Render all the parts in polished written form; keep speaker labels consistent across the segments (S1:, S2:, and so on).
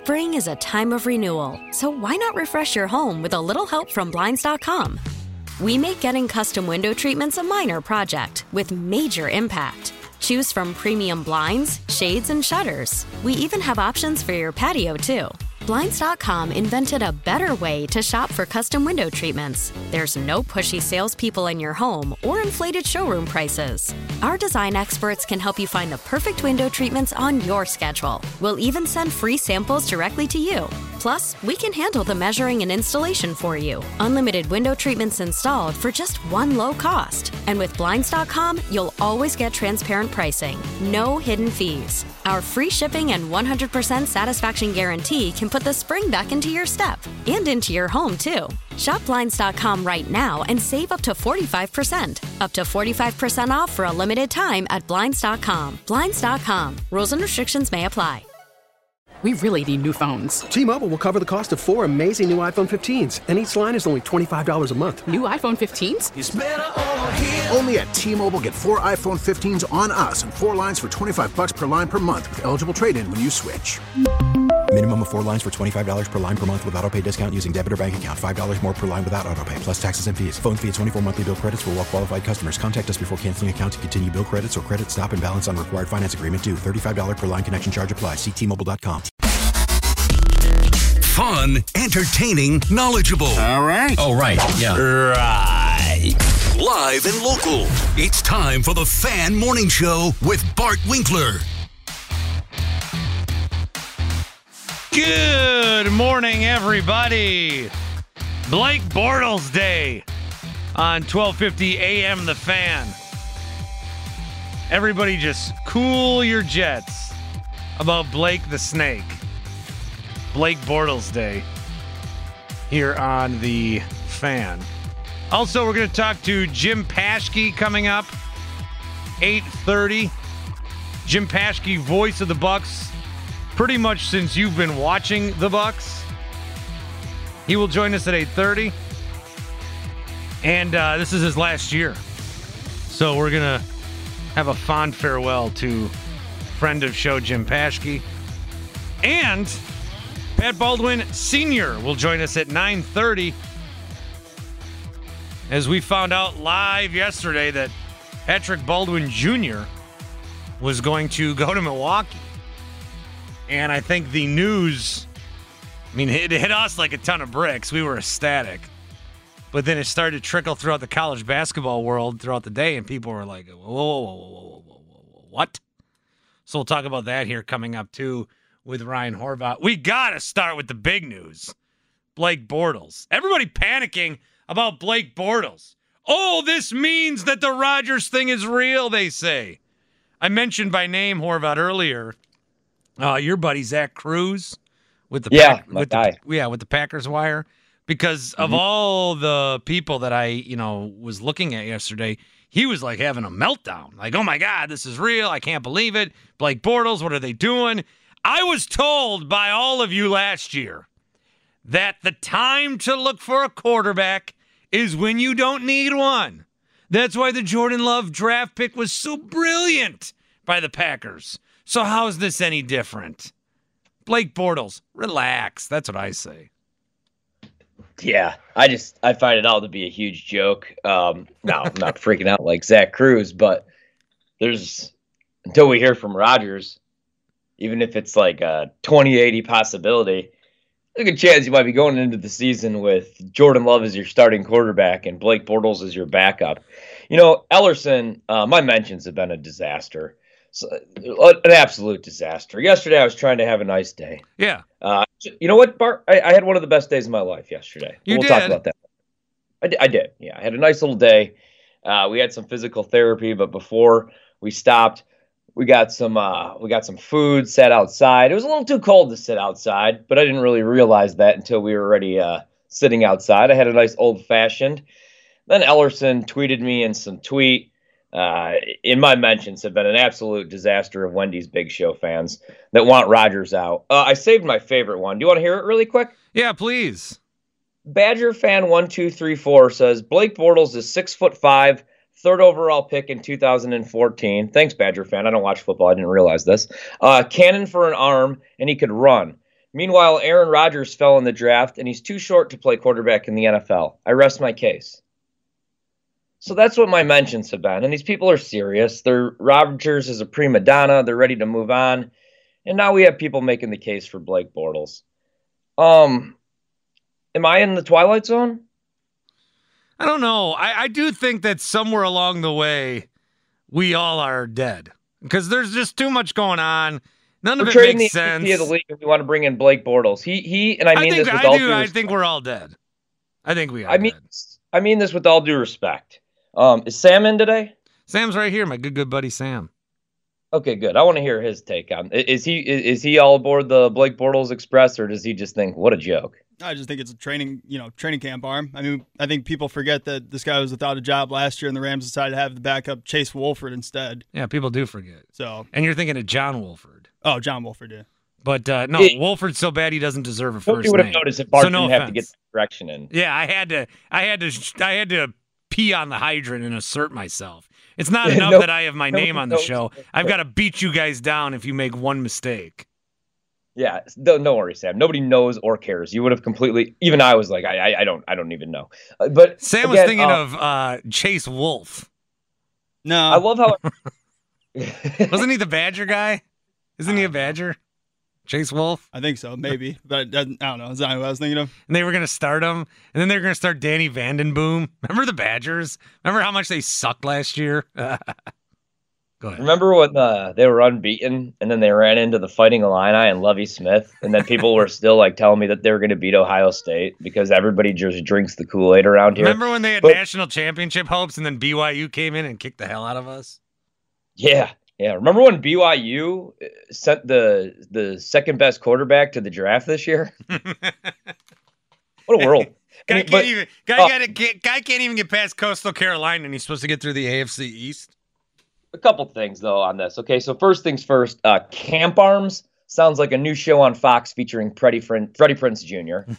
S1: Spring is a time of renewal, so why not refresh your home with a little help from Blinds.com? We make getting custom window treatments a minor project with major impact. Choose from premium blinds, shades, and shutters. We even have options for your patio, too. Blinds.com invented a better way to shop for custom window treatments. There's no pushy salespeople in your home or inflated showroom prices. Our design experts can help you find the perfect window treatments on your schedule. We'll even send free samples directly to you. Plus, we can handle the measuring and installation for you. Unlimited window treatments installed for just one low cost. And with Blinds.com, you'll always get transparent pricing. No hidden fees. Our free shipping and 100% satisfaction guarantee can put the spring back into your step and into your home, too. Shop Blinds.com right now and save up to 45%. Up to 45% off for a limited time at Blinds.com. Blinds.com. Rules and restrictions may apply.
S2: We really need new phones.
S3: T-Mobile will cover the cost of 4 amazing new iPhone 15s, and each line is only $25 a month.
S2: New iPhone 15s?
S4: It's better over here. Only at T-Mobile, get 4 iPhone 15s on us and 4 lines for $25 per line per month with eligible trade-in when you switch.
S5: Minimum of 4 lines for $25 per line per month with autopay discount using debit or bank account. $5 more per line without autopay, plus taxes and fees. Phone fee at 24 monthly bill credits for well-qualified customers. Contact us before canceling account to continue bill credits or credit stop and balance on required finance agreement due. $35 per line connection charge applies. See T-Mobile.com.
S6: Fun, entertaining, knowledgeable.
S4: All right.
S6: Oh, right. Yeah. Right. Live and local. It's time for the Fan Morning Show with Bart Winkler.
S7: Good morning, everybody. Blake Bortles Day on 12:50 a.m. The Fan. Everybody just cool your jets about Blake the Snake. Blake Bortles Day here on the Fan. Also, we're going to talk to Jim Paschke coming up, 8:30. Jim Paschke, voice of the Bucs, pretty much since you've been watching the Bucs. He will join us at 8:30. And this is his last year. So we're going to have a fond farewell to friend of show Jim Paschke. And Pat Baldwin Sr. will join us at 9:30. As we found out live yesterday that Patrick Baldwin Jr. was going to go to Milwaukee. And I think the news, it hit us like a ton of bricks. We were ecstatic. But then it started to trickle throughout the college basketball world throughout the day, and people were like, whoa, what? So we'll talk about that here coming up, too, with Ryan Horvath. We got to start with the big news. Blake Bortles. Everybody panicking about Blake Bortles. Oh, this means that the Rodgers thing is real, they say. I mentioned by name, Horvath, earlier, your buddy Zach Cruz with the with the Packers wire, because of all the people that I was looking at yesterday, he was like having a meltdown. Like, oh my God, this is real. I can't believe it. Blake Bortles, what are they doing? I was told by all of you last year that the time to look for a quarterback is when you don't need one. That's why the Jordan Love draft pick was so brilliant by the Packers. So how is this any different? Blake Bortles, relax. That's what I say.
S8: Yeah, I find it all to be a huge joke. No, I'm not freaking out like Zach Cruz, but until we hear from Rodgers, even if it's like a 20-80 possibility, there's a good chance you might be going into the season with Jordan Love as your starting quarterback and Blake Bortles as your backup. Ellerson, my mentions have been a disaster. So, an absolute disaster. Yesterday, I was trying to have a nice day.
S7: Yeah.
S8: You know what, Bart? I had one of the best days of my life yesterday. We'll talk about that. I did. Yeah, I had a nice little day. We had some physical therapy, but before we stopped, we got some food, sat outside. It was a little too cold to sit outside, but I didn't really realize that until we were already sitting outside. I had a nice old-fashioned. Then Ellerson tweeted me in some tweet. In my mentions have been an absolute disaster of Wendy's Big Show fans that want Rodgers out. I saved my favorite one. Do you want to hear it really quick?
S7: Yeah, please.
S8: Badger fan 1234 says Blake Bortles is 6'5", third overall pick in 2014. Thanks, Badger fan. I don't watch football. I didn't realize this. Cannon for an arm, and he could run. Meanwhile, Aaron Rodgers fell in the draft, and he's too short to play quarterback in the NFL. I rest my case. So that's what my mentions have been. And these people are serious. Rodgers is a prima donna. They're ready to move on. And now we have people making the case for Blake Bortles. Am I in the Twilight Zone?
S7: I don't know. I do think that somewhere along the way, we all are dead. Because there's just too much going on. None of it makes sense.
S8: Of the league, and we want to bring in Blake Bortles. I
S7: think we're all dead. I think we are.
S8: I mean this with all due respect. Is Sam in today?
S7: Sam's right here, my good buddy Sam.
S8: Okay, good. I want to hear his take on. Is he all aboard the Blake Bortles Express, or does he just think what a joke?
S9: I just think it's a training camp arm. I mean, I think people forget that this guy was without a job last year, and the Rams decided to have the backup Chase Wolford instead.
S7: Yeah, people do forget. And you're thinking of John Wolford.
S9: Oh, John Wolford, yeah.
S7: But no, Wolford's so bad he doesn't deserve a first name.
S8: You would have noticed if Bart didn't have to get the correction in.
S7: Yeah, I had to pee on the hydrant and assert myself. It's not enough that I have my name on the show. I've got to beat you guys down if you make one mistake.
S8: Yeah, don't worry, Sam. Nobody knows or cares. You would have completely. Even I was like, I don't even know. But
S7: Sam was thinking of Chase Wolf.
S9: No,
S8: I love how.
S7: Wasn't he the Badger guy? Isn't he a Badger? Chase Wolf?
S9: I think so, maybe. But I don't know. Is that what I was thinking of?
S7: And they were going to start him, and then they were going to start Danny Vandenboom. Remember the Badgers? Remember how much they sucked last year? Go ahead.
S8: Remember when they were unbeaten, and then they ran into the Fighting Illini and Lovie Smith, and then people were still like telling me that they were going to beat Ohio State because everybody just drinks the Kool-Aid around here.
S7: Remember when they had national championship hopes, and then BYU came in and kicked the hell out of us?
S8: Yeah. Yeah, remember when BYU sent the second best quarterback to the draft this year? What a world!
S7: Guy can't even get past Coastal Carolina, and he's supposed to get through the AFC East.
S8: A couple things though on this. Okay, so first things first. Camp Arms sounds like a new show on Fox featuring Freddie Prinze Jr.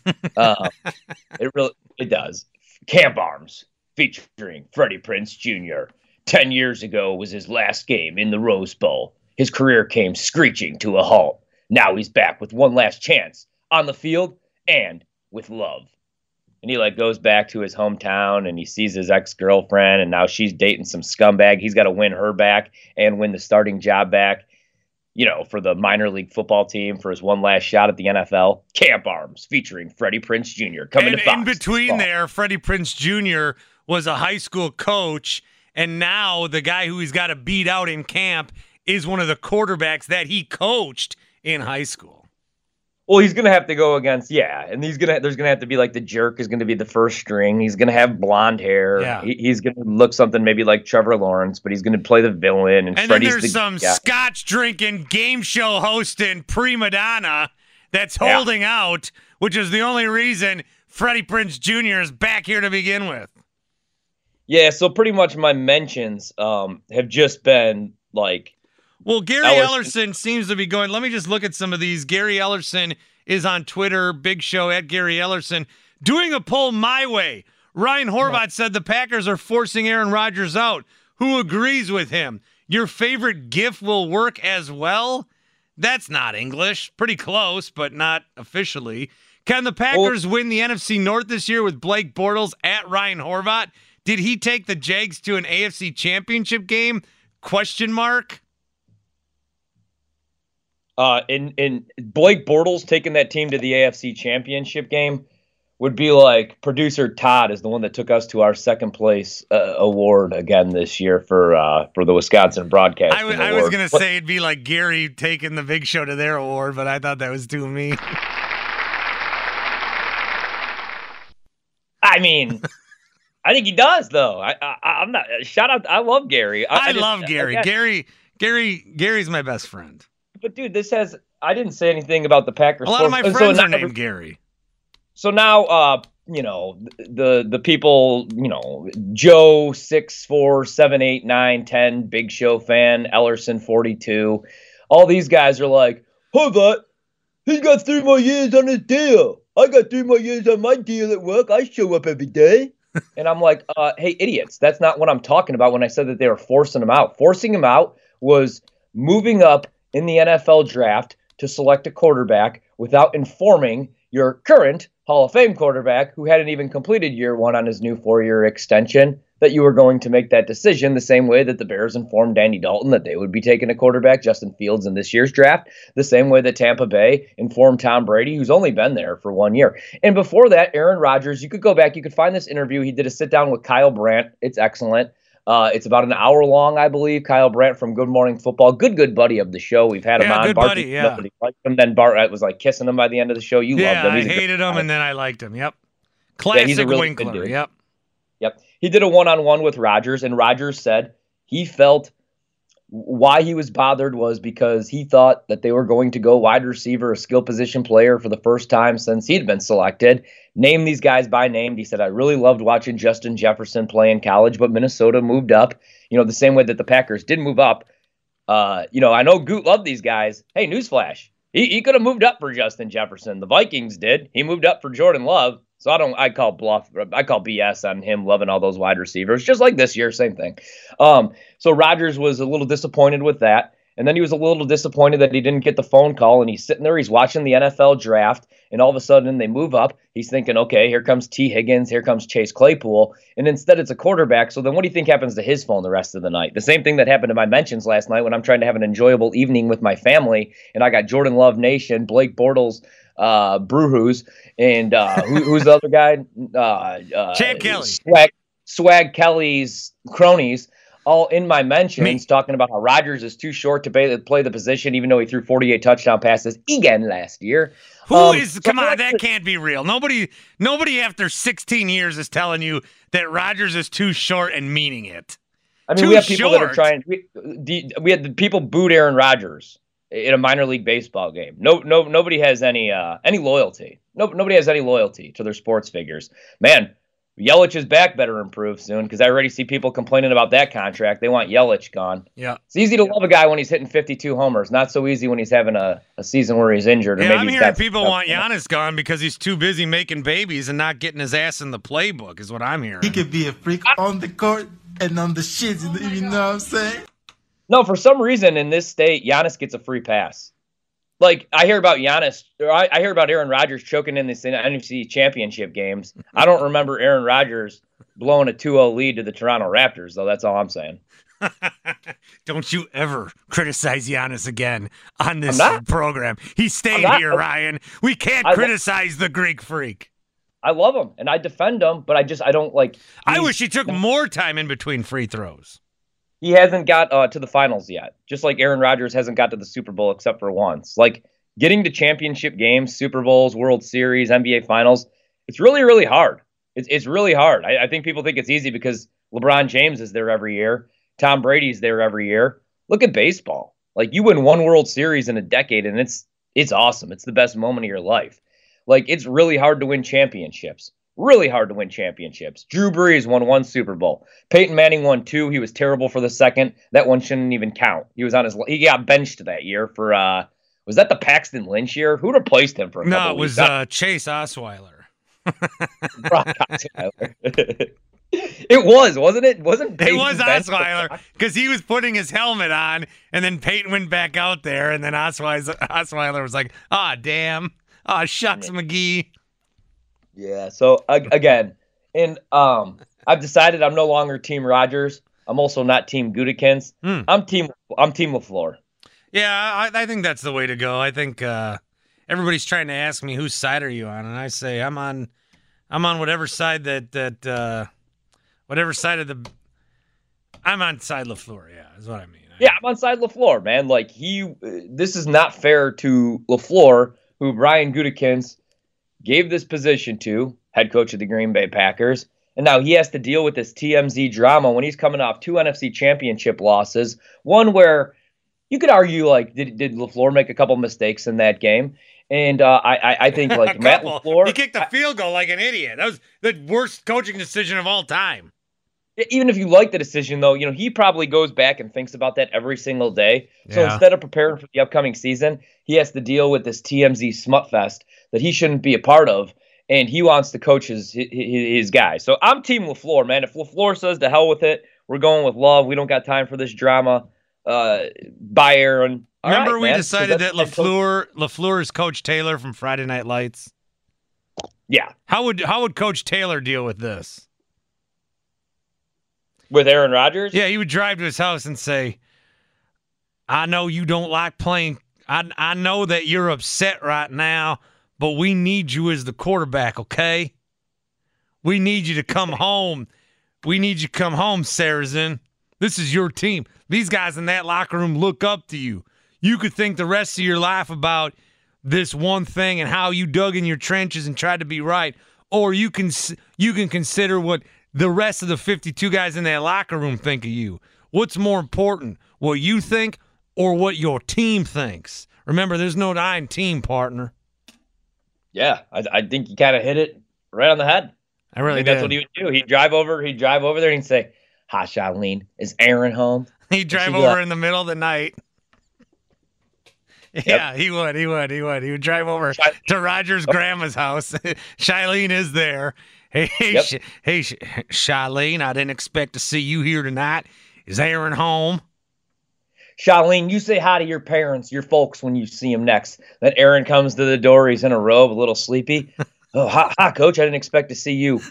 S8: It does. Camp Arms featuring Freddie Prinze Jr. 10 years ago was his last game in the Rose Bowl. His career came screeching to a halt. Now he's back with one last chance on the field and with love. And he goes back to his hometown and he sees his ex-girlfriend and now she's dating some scumbag. He's got to win her back and win the starting job back, for the minor league football team for his one last shot at the NFL. Camp Arms featuring Freddie Prinze Jr. coming to Fox.
S7: In between there, Freddie Prinze Jr. was a high school coach. And now the guy who he's got to beat out in camp is one of the quarterbacks that he coached in high school.
S8: Well, he's going to have to go against, and there's going to have to be the jerk is going to be the first string. He's going to have blonde hair.
S7: Yeah.
S8: He's going to look something maybe like Trevor Lawrence, but he's going to play the villain. And
S7: then there's some scotch drinking, game show hosting prima donna that's holding out, which is the only reason Freddie Prinze Jr. is back here to begin with.
S8: Yeah, so pretty much my mentions have just been
S7: Well, Gary Ellerson seems to be going. Let me just look at some of these. Gary Ellerson is on Twitter, Big Show at Gary Ellerson, doing a poll my way. Ryan Horvath said the Packers are forcing Aaron Rodgers out. Who agrees with him? Your favorite GIF will work as well? That's not English. Pretty close, but not officially. Can the Packers win the NFC North this year with Blake Bortles at Ryan Horvath? Did he take the Jags to an AFC championship game? Question mark.
S8: In Blake Bortles taking that team to the AFC championship game would be like producer Todd is the one that took us to our second place award again this year for the Wisconsin Broadcasting Award.
S7: I was going to say it'd be like Gary taking the Big Show to their award, but I thought that was too mean.
S8: I mean... I think he does, though. I'm not. Shout out! I love Gary.
S7: I love Gary. Gary's my best friend.
S8: But dude, I didn't say anything about the Packers.
S7: A lot of my friends are named Gary.
S8: So now, the people, Joe 6, 4, 7, 8, 9, 10, Big Show fan, Ellerson 42. All these guys are like, Horvath, he's got 3 more years on his deal. I got 3 more years on my deal at work. I show up every day. And I'm like, hey, idiots, that's not what I'm talking about when I said that they were forcing him out. Forcing him out was moving up in the NFL draft to select a quarterback without informing your current Hall of Fame quarterback, who hadn't even completed year one on his new 4-year extension, that you were going to make that decision the same way that the Bears informed Andy Dalton that they would be taking a quarterback, Justin Fields, in this year's draft, the same way that Tampa Bay informed Tom Brady, who's only been there for 1 year. And before that, Aaron Rodgers, you could go back, you could find this interview. He did a sit-down with Kyle Brandt. It's excellent. It's about an hour long, I believe. Kyle Brandt from Good Morning Football, good buddy of the show. We've had him on.
S7: Good
S8: Bart
S7: buddy, yeah.
S8: Liked him. Then Bart was like kissing him by the end of the show. You loved him.
S7: I hated him, and then I liked him. Yep. Classic
S8: he's a really
S7: Winkler. Yep.
S8: He did a one-on-one with Rodgers, and Rodgers said he felt why he was bothered was because he thought that they were going to go wide receiver, a skill position player, for the first time since he'd been selected. Name these guys by name. He said, I really loved watching Justin Jefferson play in college, but Minnesota moved up, the same way that the Packers did move up. I know Goot loved these guys. Hey, newsflash. He could have moved up for Justin Jefferson. The Vikings did. He moved up for Jordan Love. So I call bluff. I call BS on him loving all those wide receivers. Just like this year, same thing. So Rodgers was a little disappointed with that. And then he was a little disappointed that he didn't get the phone call. And he's sitting there, he's watching the NFL draft. And all of a sudden they move up. He's thinking, okay, here comes T. Higgins. Here comes Chase Claypool. And instead it's a quarterback. So then what do you think happens to his phone the rest of the night? The same thing that happened to my mentions last night when I'm trying to have an enjoyable evening with my family. And I got Jordan Love Nation, Blake Bortles, Brewhoos, and who's the other guy?
S7: Champ Kelly.
S8: Swag Kelly's cronies, all in my mentions, talking about how Rodgers is too short to play the position, even though he threw 48 touchdown passes again last year.
S7: Come on, that can't be real. Nobody after 16 years is telling you that Rodgers is too short and meaning it.
S8: I mean, we have people that are trying. We had the people booed Aaron Rodgers in a minor league baseball game. Nobody has any loyalty. Nobody has any loyalty to their sports figures. Man, Yelich is back, better improve soon, because I already see people complaining about that contract. They want Yelich gone.
S7: Yeah,
S8: it's easy to love a guy when he's hitting 52 homers. Not so easy when he's having a season where he's injured. Or maybe
S7: I'm hearing people want Giannis gone because he's too busy making babies and not getting his ass in the playbook, is what I'm hearing.
S10: He could be a freak on the court and on the shit, you know what I'm saying?
S8: No, for some reason in this state, Giannis gets a free pass. Like, I hear about Giannis, or I hear about Aaron Rodgers choking in this NFC Championship games. I don't remember Aaron Rodgers blowing a 2-0 lead to the Toronto Raptors, though. That's all I'm saying.
S7: Don't you ever criticize Giannis again on this program. He stayed here, Ryan. We can't criticize the Greek freak.
S8: I love him, and I defend him, but I don't like...
S7: I wish he took more time in between free throws.
S8: He hasn't got to the finals yet, just like Aaron Rodgers hasn't got to the Super Bowl except for once. Like, getting to championship games, Super Bowls, World Series, NBA Finals, it's really, really hard. It's really hard. I think people think it's easy because LeBron James is there every year. Tom Brady's there every year. Look at baseball. Like, you win one World Series in a decade, and it's awesome. It's the best moment of your life. Like, it's really hard to win championships. Really hard to win championships. Drew Brees won 1 Super Bowl. Peyton Manning won 2. He was terrible for the second. That one shouldn't even count. He got benched that year for was that the Paxton Lynch year? Who replaced him for a couple
S7: weeks?
S8: No,
S7: it was Chase Osweiler.
S8: Brock Osweiler. It was, wasn't it?
S7: It was Osweiler because he was putting his helmet on, and then Peyton went back out there, and then Osweiler was like, damn. Shucks, McGee.
S8: Yeah, so again, and I've decided I'm no longer Team Rodgers. I'm also not Team Gutekunst. I'm Team LaFleur.
S7: Yeah, I think that's the way to go. I think everybody's trying to ask me whose side are you on, and I say I'm on whatever side whatever side of the. I'm on side LaFleur. Yeah, is what I mean.
S8: Yeah, I'm on side LaFleur, man. Like this is not fair to LaFleur, who Brian Gutekunst gave this position to, head coach of the Green Bay Packers, and now he has to deal with this TMZ drama when he's coming off 2 NFC Championship losses, one where you could argue, like, did LaFleur make a couple mistakes in that game? And I think, like, Matt LaFleur...
S7: He kicked a field goal like an idiot. That was the worst coaching decision of all time.
S8: Even if you like the decision, though, he probably goes back and thinks about that every single day. So instead of preparing for the upcoming season, he has to deal with this TMZ smut fest that he shouldn't be a part of, and he wants to coach his guy. So I'm Team LaFleur, man. If LaFleur says to hell with it, we're going with love. We don't got time for this drama. Bye, Aaron.
S7: Remember we decided that LaFleur is Coach Taylor from Friday Night Lights?
S8: Yeah.
S7: How would Coach Taylor deal with this?
S8: With Aaron Rodgers?
S7: Yeah, he would drive to his house and say, I know you don't like playing. I know that you're upset right now, but we need you as the quarterback, okay? We need you to come home. We need you to come home, Saracen. This is your team. These guys in that locker room look up to you. You could think the rest of your life about this one thing and how you dug in your trenches and tried to be right, or you can consider what the rest of the 52 guys in that locker room think of you. What's more important, what you think or what your team thinks? Remember, there's no I in team, partner.
S8: Yeah, I think you kind of hit it right on the head.
S7: I really did.
S8: That's what he would do. He'd drive over there and he'd say, "Hi, Charlene, is Aaron home?"
S7: He'd drive over in the middle of the night. Yeah, he would. He would drive over to Roger's grandma's house. Charlene is there. Hey, Charlene, I didn't expect to see you here tonight. Is Aaron home?
S8: Charlene, you say hi to your parents, your folks, when you see him next. Then Aaron comes to the door. He's in a robe, a little sleepy. Oh, hi, Coach. I didn't expect to see you.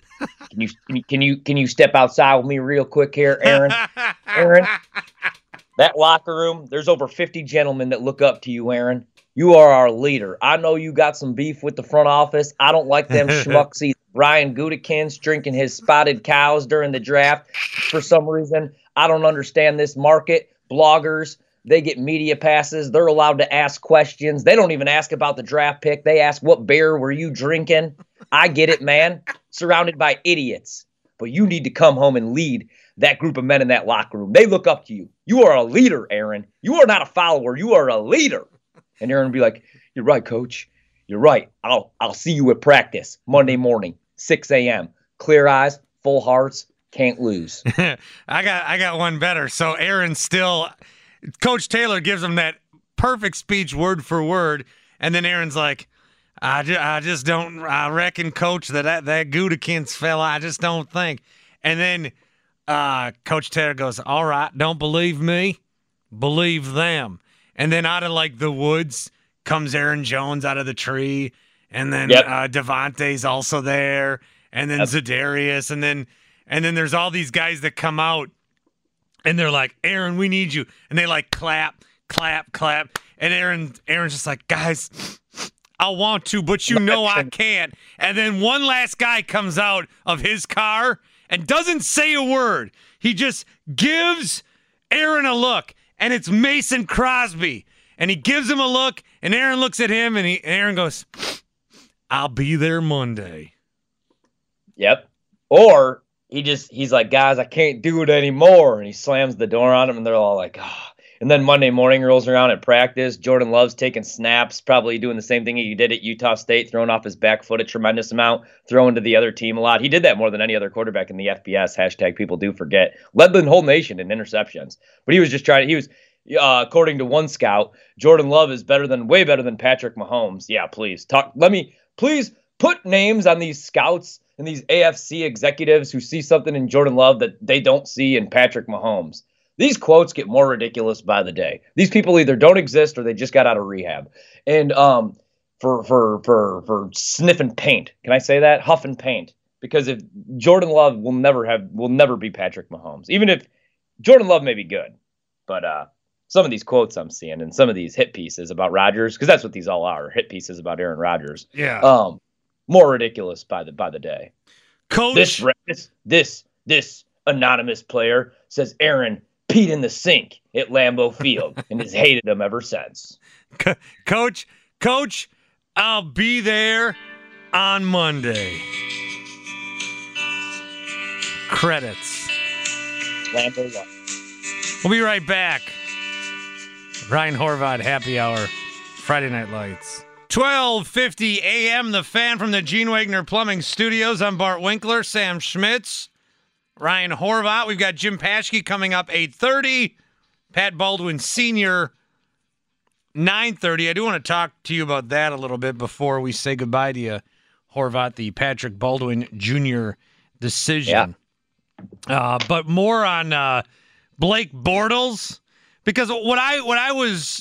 S8: Can you step outside with me real quick here, Aaron? Aaron, that locker room, there's over 50 gentlemen that look up to you, Aaron. You are our leader. I know you got some beef with the front office. I don't like them schmucks either. Brian Gutekunst drinking his spotted cows during the draft for some reason. I don't understand this market. Bloggers, they get media passes. They're allowed to ask questions. They don't even ask about the draft pick. They ask, what beer were you drinking? I get it, man. Surrounded by idiots. But you need to come home and lead that group of men in that locker room. They look up to you. You are a leader, Aaron. You are not a follower. You are a leader. And Aaron would be like, you're right, Coach. You're right. I'll see you at practice Monday morning, 6 a.m. Clear eyes, full hearts, can't lose.
S7: I got one better. So Aaron still, Coach Taylor gives him that perfect speech word for word, and then Aaron's like, I just don't. I reckon, Coach, that Gutekunst fella, I just don't think. And then Coach Taylor goes, all right, don't believe me, believe them. And then out of like the woods comes Aaron Jones out of the tree, and then Devontae's also there, and then Za'Darius, and then there's all these guys that come out, and they're like, Aaron, we need you, and they like clap, and Aaron's just like, guys, I want to, but you know I can't. And then one last guy comes out of his car and doesn't say a word. He just gives Aaron a look, and it's Mason Crosby. And he gives him a look, and Aaron looks at him, and Aaron goes, I'll be there Monday.
S8: Yep. Or he's like, guys, I can't do it anymore. And he slams the door on them, and they're all like, ah. And then Monday morning rolls around at practice. Jordan Love's taking snaps, probably doing the same thing he did at Utah State, throwing off his back foot a tremendous amount, throwing to the other team a lot. He did that more than any other quarterback in the FBS. Hashtag people do forget. Led the whole nation in interceptions. But he was just according to one scout, Jordan Love is way better than Patrick Mahomes. Yeah, please please put names on these scouts and these AFC executives who see something in Jordan Love that they don't see in Patrick Mahomes. These quotes get more ridiculous by the day. These people either don't exist or they just got out of rehab. And for sniffing paint, can I say that? Huffing paint. Because if Jordan Love will never be Patrick Mahomes. Even if Jordan Love may be good, but some of these quotes I'm seeing and some of these hit pieces about Rodgers, because that's what these all are, hit pieces about Aaron Rodgers.
S7: Yeah.
S8: More ridiculous by the day.
S7: Coach,
S8: this anonymous player says Aaron peed in the sink at Lambeau Field and has hated him ever since.
S7: Coach, I'll be there on Monday. Credits.
S8: Lambeau Field.
S7: We'll be right back. Ryan Horvath, Happy Hour, Friday Night Lights. 12:50 a.m. The Fan from the Gene Wagner Plumbing Studios. I'm Bart Winkler, Sam Schmitz, Ryan Horvath. We've got Jim Paschke coming up 8:30. Pat Baldwin Sr. 9:30. I do want to talk to you about that a little bit before we say goodbye to you, Horvath, the Patrick Baldwin Jr. decision. Yeah. But more on Blake Bortles, because what I was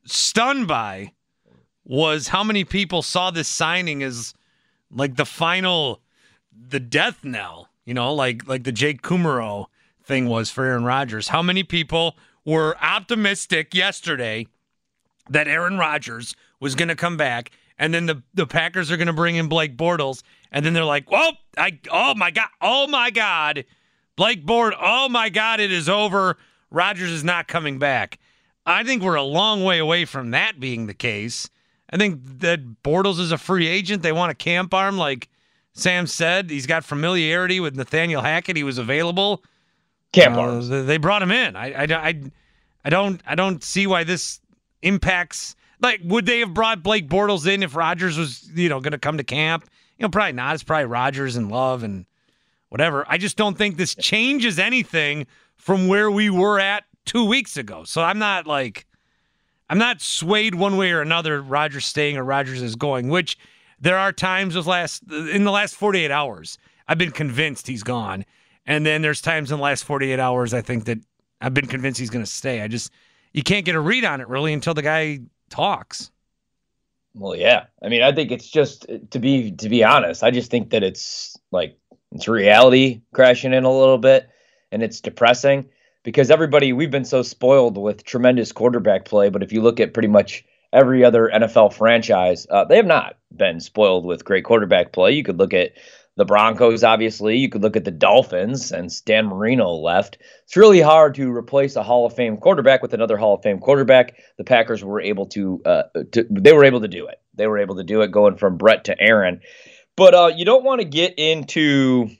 S7: stunned by was how many people saw this signing as like the death knell, like the Jake Kumerow thing was for Aaron Rodgers. How many people were optimistic yesterday that Aaron Rodgers was going to come back, and then the Packers are going to bring in Blake Bortles, and then they're like, oh my God, Blake Bortles, oh my God, it is over. Rodgers is not coming back. I think we're a long way away from that being the case. I think that Bortles is a free agent. They want a camp arm, like Sam said. He's got familiarity with Nathaniel Hackett. He was available.
S8: Camp arms.
S7: They brought him in. I don't see why this impacts. Like, would they have brought Blake Bortles in if Rodgers was, going to come to camp? Probably not. It's probably Rodgers and Love and whatever. I just don't think this changes anything from where we were at 2 weeks ago. So I'm not swayed one way or another, Rodgers staying or Rodgers is going, which there are times in the last 48 hours, I've been convinced he's gone. And then there's times in the last 48 hours, I think that I've been convinced he's going to stay. You can't get a read on it really until the guy talks.
S8: Well, yeah. I mean, I think it's just, to be honest, I just think that it's reality crashing in a little bit, and it's depressing because we've been so spoiled with tremendous quarterback play. But if you look at pretty much every other NFL franchise, they have not been spoiled with great quarterback play. You could look at the Broncos, obviously. You could look at the Dolphins since Dan Marino left. It's really hard to replace a Hall of Fame quarterback with another Hall of Fame quarterback. The Packers were able to they were able to do it. They were able to do it going from Brett to Aaron. But you don't want to get into,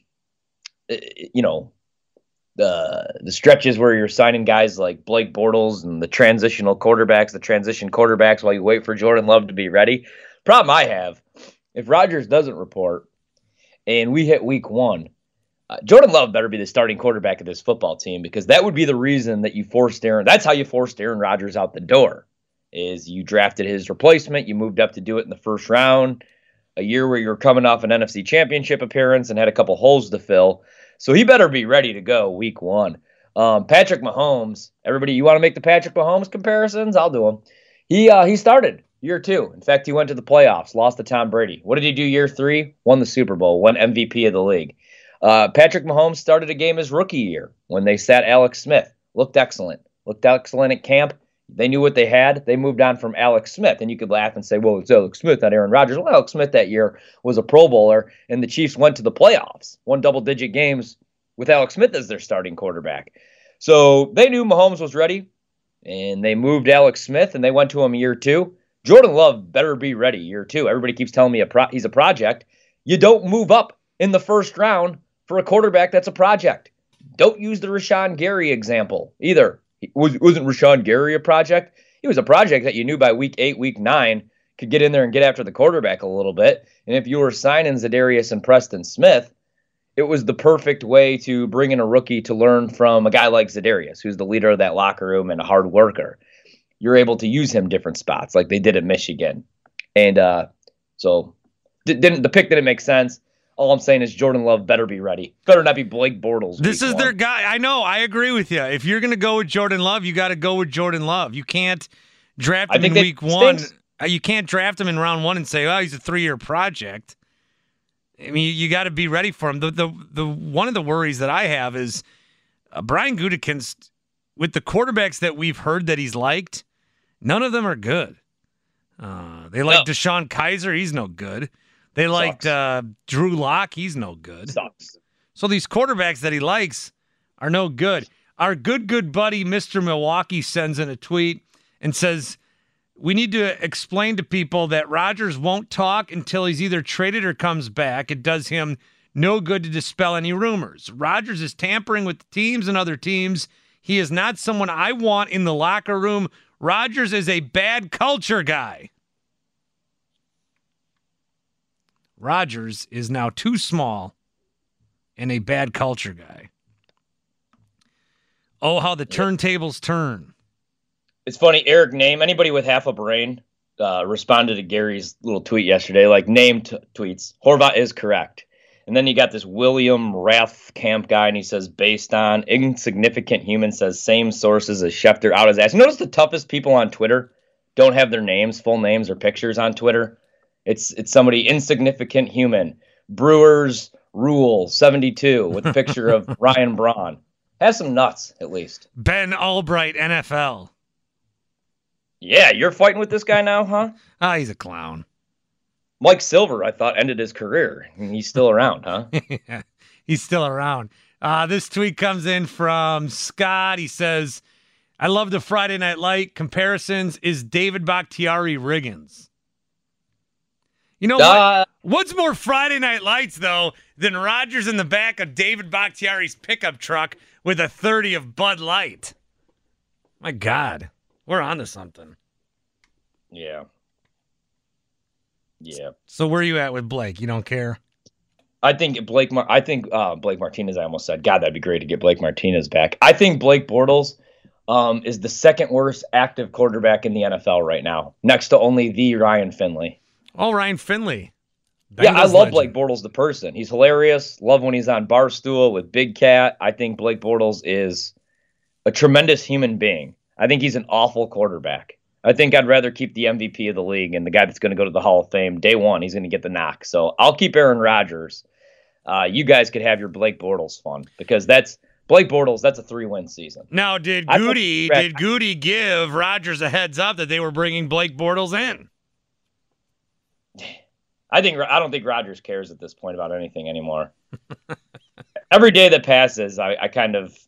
S8: the stretches where you're signing guys like Blake Bortles and the transition quarterbacks while you wait for Jordan Love to be ready. Problem I have, if Rodgers doesn't report and we hit week 1, Jordan Love better be the starting quarterback of this football team, because that would be the reason that that's how you forced Aaron Rodgers out the door, is you drafted his replacement. You moved up to do it in the first round, a year where you're coming off an NFC Championship appearance and had a couple holes to fill. So he better be ready to go week 1. Patrick Mahomes, everybody, you want to make the Patrick Mahomes comparisons? I'll do them. He started year 2. In fact, he went to the playoffs, lost to Tom Brady. What did he do year 3? Won the Super Bowl, won MVP of the league. Patrick Mahomes started a game his rookie year when they sat Alex Smith. Looked excellent at camp. They knew what they had. They moved on from Alex Smith. And you could laugh and say, well, it's Alex Smith, not Aaron Rodgers. Well, Alex Smith that year was a Pro Bowler, and the Chiefs went to the playoffs, won double-digit games with Alex Smith as their starting quarterback. So they knew Mahomes was ready, and they moved Alex Smith, and they went to him year 2. Jordan Love better be ready year 2. Everybody keeps telling me he's a project. You don't move up in the first round for a quarterback that's a project. Don't use the Rashawn Gary example either. Wasn't Rashawn Gary a project? He was a project that you knew by week 8, week 9 could get in there and get after the quarterback a little bit. And if you were signing Za'Darius and Preston Smith, it was the perfect way to bring in a rookie to learn from a guy like Za'Darius, who's the leader of that locker room and a hard worker. You're able to use him different spots like they did at Michigan. And so the pick didn't make sense. All I'm saying is Jordan Love better be ready. Better not be Blake Bortles.
S7: This is their guy. I know. I agree with you. If you're going to go with Jordan Love, you got to go with Jordan Love. You can't draft him in week 1. You can't draft him in round 1 and say, oh, he's a 3-year project. I mean, you got to be ready for him. The one of the worries that I have is Brian Gutekunst, with the quarterbacks that we've heard that he's liked, none of them are good. They like Deshaun Kaiser. He's no good. They liked Drew Lock. He's no good.
S8: Sucks.
S7: So these quarterbacks that he likes are no good. Our good buddy, Mr. Milwaukee, sends in a tweet and says, we need to explain to people that Rodgers won't talk until he's either traded or comes back. It does him no good to dispel any rumors. Rodgers is tampering with the teams and other teams. He is not someone I want in the locker room. Rodgers is a bad culture guy. Rodgers is now too small and a bad culture guy. Oh, how the turntables turn.
S8: It's funny, Eric Name, anybody with half a brain, responded to Gary's little tweet yesterday, like Name tweets, Horvat is correct. And then you got this William Rathkamp guy, and he says, based on insignificant human, says same sources as Schefter out his ass. You notice the toughest people on Twitter don't have their names, full names, or pictures on Twitter. It's somebody insignificant human. Brewers Rule 72 with a picture of Ryan Braun. Has some nuts, at least.
S7: Ben Albright, NFL.
S8: Yeah, you're fighting with this guy now, huh?
S7: He's a clown.
S8: Mike Silver, I thought, ended his career. He's still around, huh?
S7: Yeah, he's still around. This tweet comes in from Scott. He says, I love the Friday Night Light comparisons. Is David Bakhtiari Riggins? You know what? What's more Friday Night Lights, though, than Rodgers in the back of David Bakhtiari's pickup truck with a 30 of Bud Light? My God. We're on to something.
S8: Yeah. Yeah.
S7: So where are you at with Blake? You don't care?
S8: I think Blake Martinez, I almost said. God, that'd be great to get Blake Martinez back. I think Blake Bortles is the second worst active quarterback in the NFL right now, next to only the Ryan Finley.
S7: Oh, Ryan Finley.
S8: Yeah, I love Blake Bortles, the person. He's hilarious. Love when he's on Barstool with Big Cat. I think Blake Bortles is a tremendous human being. I think he's an awful quarterback. I think I'd rather keep the MVP of the league and the guy that's going to go to the Hall of Fame day one. He's going to get the knock. So I'll keep Aaron Rodgers. You guys could have your Blake Bortles fun because Blake Bortles. That's a 3-win season.
S7: Now, did Goody give Rodgers a heads up that they were bringing Blake Bortles in?
S8: I don't think Rodgers cares at this point about anything anymore. Every day that passes, I kind of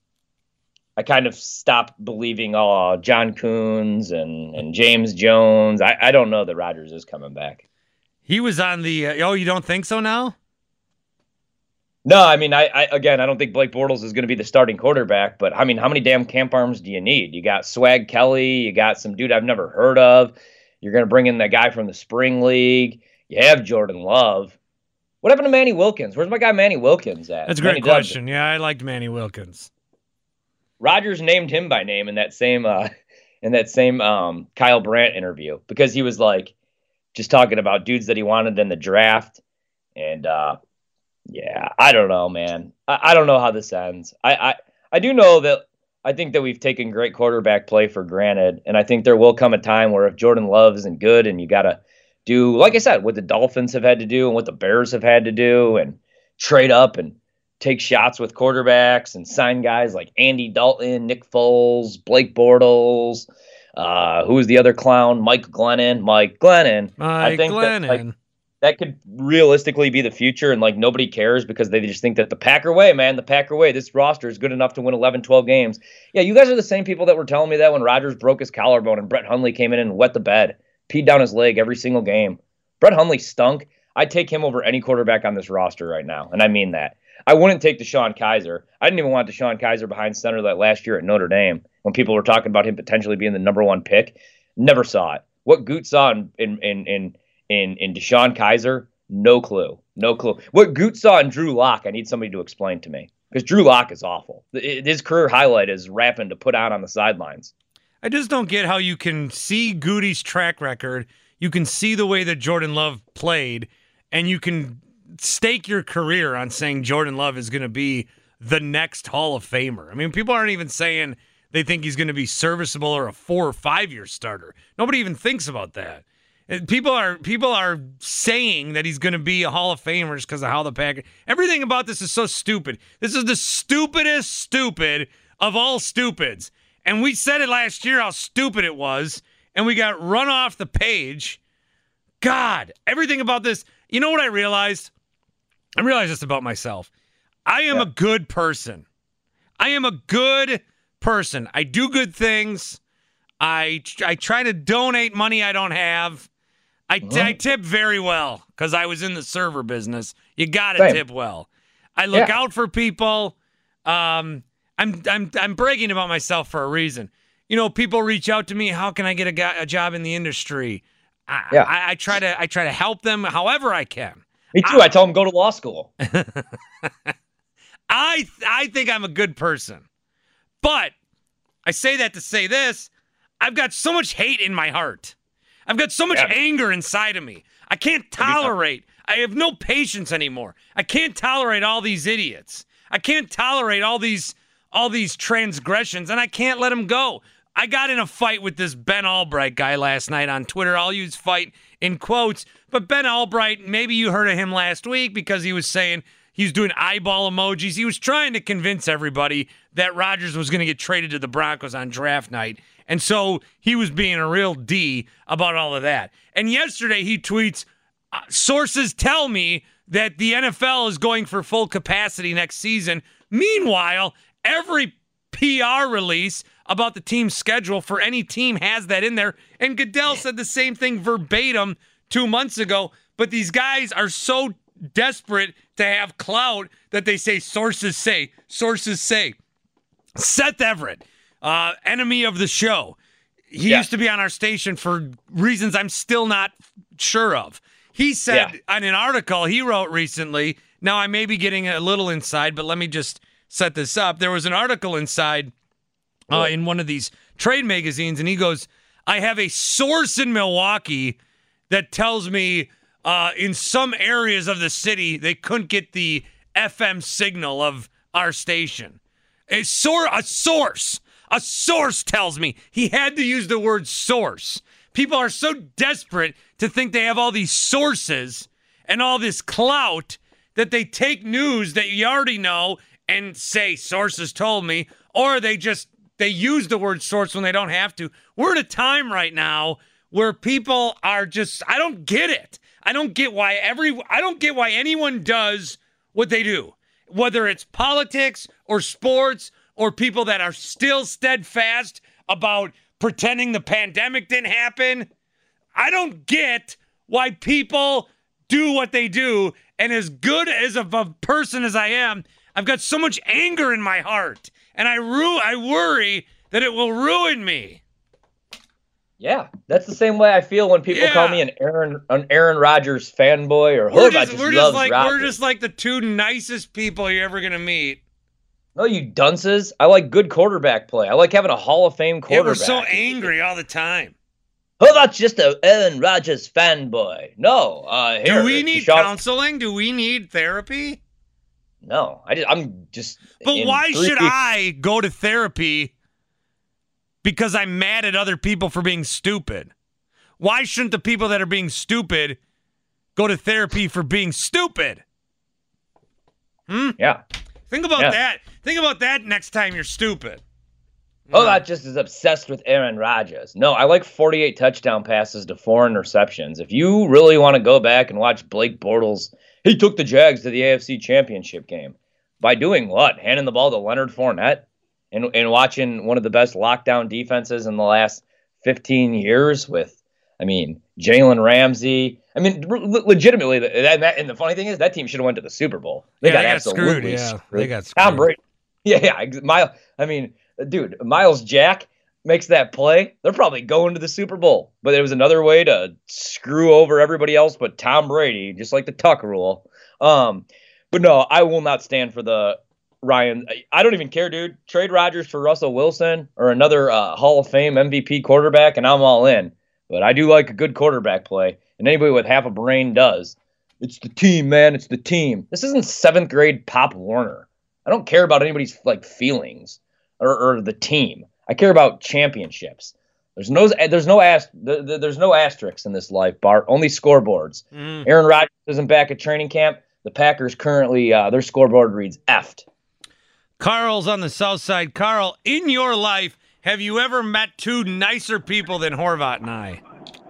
S8: stop believing John Coons and James Jones. I don't know that Rodgers is coming back.
S7: He was on the you don't think so now?
S8: No, I mean, I don't think Blake Bortles is going to be the starting quarterback, but I mean, how many damn camp arms do you need? You got Swag Kelly, you got some dude I've never heard of. You're going to bring in that guy from the spring league. You have Jordan Love. What happened to Manny Wilkins? Where's my guy Manny Wilkins at?
S7: That's a great question. Yeah, I liked Manny Wilkins.
S8: Rodgers named him by name in that same Kyle Brandt interview because he was like just talking about dudes that he wanted in the draft. And yeah, I don't know, man. I don't know how this ends. I do know that I think that we've taken great quarterback play for granted, and I think there will come a time where if Jordan Love isn't good and you got to do, like I said, what the Dolphins have had to do and what the Bears have had to do and trade up and take shots with quarterbacks and sign guys like Andy Dalton, Nick Foles, Blake Bortles, who was the other clown? Mike Glennon. I think that could realistically be the future, and like nobody cares because they just think that the Packer way, this roster is good enough to win 11, 12 games. Yeah, you guys are the same people that were telling me that when Rodgers broke his collarbone and Brett Hundley came in and wet the bed, peed down his leg every single game. Brett Hundley stunk. I'd take him over any quarterback on this roster right now, and I mean that. I wouldn't take DeShone Kizer. I didn't even want DeShone Kizer behind center that last year at Notre Dame when people were talking about him potentially being the number one pick. Never saw it. What Goot saw in DeShone Kizer, no clue. What Goot saw in Drew Lock, I need somebody to explain to me because Drew Lock is awful. His career highlight is rapping to put out on the sidelines.
S7: I just don't get how you can see Goody's track record, you can see the way that Jordan Love played, and you can stake your career on saying Jordan Love is going to be the next Hall of Famer. I mean, people aren't even saying they think he's going to be serviceable or a 4 or 5 year starter. Nobody even thinks about that. People are saying that he's going to be a Hall of Famer just because of how the Packers. Everything about this is so stupid. This is the stupidest stupid of all stupids. And we said it last year how stupid it was, and we got run off the page. God, everything about this. You know what I realized? I realized this about myself. I am a good person. I am a good person. I do good things. I try to donate money I don't have. I tip very well because I was in the server business. You got to tip well. I look out for people. I'm bragging about myself for a reason. You know, people reach out to me. How can I get a job in the industry? I try to help them however I can.
S8: Me too. I tell them go to law school.
S7: I think I'm a good person, but I say that to say this. I've got so much hate in my heart. I've got so much anger inside of me. I can't tolerate. I have no patience anymore. I can't tolerate all these idiots. I can't tolerate all these transgressions, and I can't let them go. I got in a fight with this Ben Albright guy last night on Twitter. I'll use fight in quotes. But Ben Albright, maybe you heard of him last week because he was saying he was doing eyeball emojis. He was trying to convince everybody that Rodgers was going to get traded to the Broncos on draft night. And so he was being a real D about all of that. And yesterday he tweets, sources tell me that the NFL is going for full capacity next season. Meanwhile, every PR release about the team's schedule for any team has that in there. And Goodell said the same thing verbatim 2 months ago. But these guys are so desperate to have clout that they say sources say. Sources say. Seth Everett, enemy of the show. He used to be on our station for reasons I'm still not sure of. He said on an article he wrote recently, now I may be getting a little inside, but let me just set this up. There was an article inside in one of these trade magazines, and he goes, I have a source in Milwaukee that tells me in some areas of the city they couldn't get the FM signal of our station. A source tells me. He had to use the word source. People are so desperate to think they have all these sources and all this clout that they take news that you already know and say, sources told me, or they use the word source when they don't have to. We're at a time right now where people are just, I don't get it. I don't get why anyone does what they do, whether it's politics or sports or people that are still steadfast about pretending the pandemic didn't happen. I don't get why people do what they do. And as good as a person as I am, I've got so much anger in my heart. And I worry that it will ruin me.
S8: Yeah, that's the same way I feel when people call me an Aaron Rodgers fanboy or
S7: we're just like the two nicest people you're ever gonna meet.
S8: No, you dunces. I like good quarterback play. I like having a Hall of Fame quarterback.
S7: We're so angry all the time.
S8: Oh, that's just an Aaron Rodgers fanboy. No.
S7: Do we need counseling? Do we need therapy?
S8: No, I'm just.
S7: But why should I go to therapy? Because I'm mad at other people for being stupid. Why shouldn't the people that are being stupid go to therapy for being stupid?
S8: Yeah.
S7: Think about that. Think about that next time you're stupid.
S8: Oh, that just is obsessed with Aaron Rodgers. No, I like 48 touchdown passes to 4 interceptions. If you really want to go back and watch Blake Bortles, he took the Jags to the AFC Championship game. By doing what? Handing the ball to Leonard Fournette? And watching one of the best lockdown defenses in the last 15 years with, Jalen Ramsey. Legitimately, and the funny thing is that team should have went to the Super Bowl. They got absolutely screwed.
S7: They got screwed.
S8: Tom Brady. Miles Jack makes that play. They're probably going to the Super Bowl. But there was another way to screw over everybody else but Tom Brady, just like the Tuck rule. But no, I will not stand for the Ryan. I don't even care, dude. Trade Rodgers for Russell Wilson or another Hall of Fame MVP quarterback, and I'm all in. But I do like a good quarterback play, and anybody with half a brain does. It's the team, man. It's the team. This isn't 7th grade Pop Warner. I don't care about anybody's feelings or the team. I care about championships. There's no asterisks in this life, Bart. Only scoreboards. Aaron Rodgers isn't back at training camp. The Packers currently their scoreboard reads effed.
S7: Carl's on the south side. Carl, in your life, have you ever met two nicer people than Horvat and I?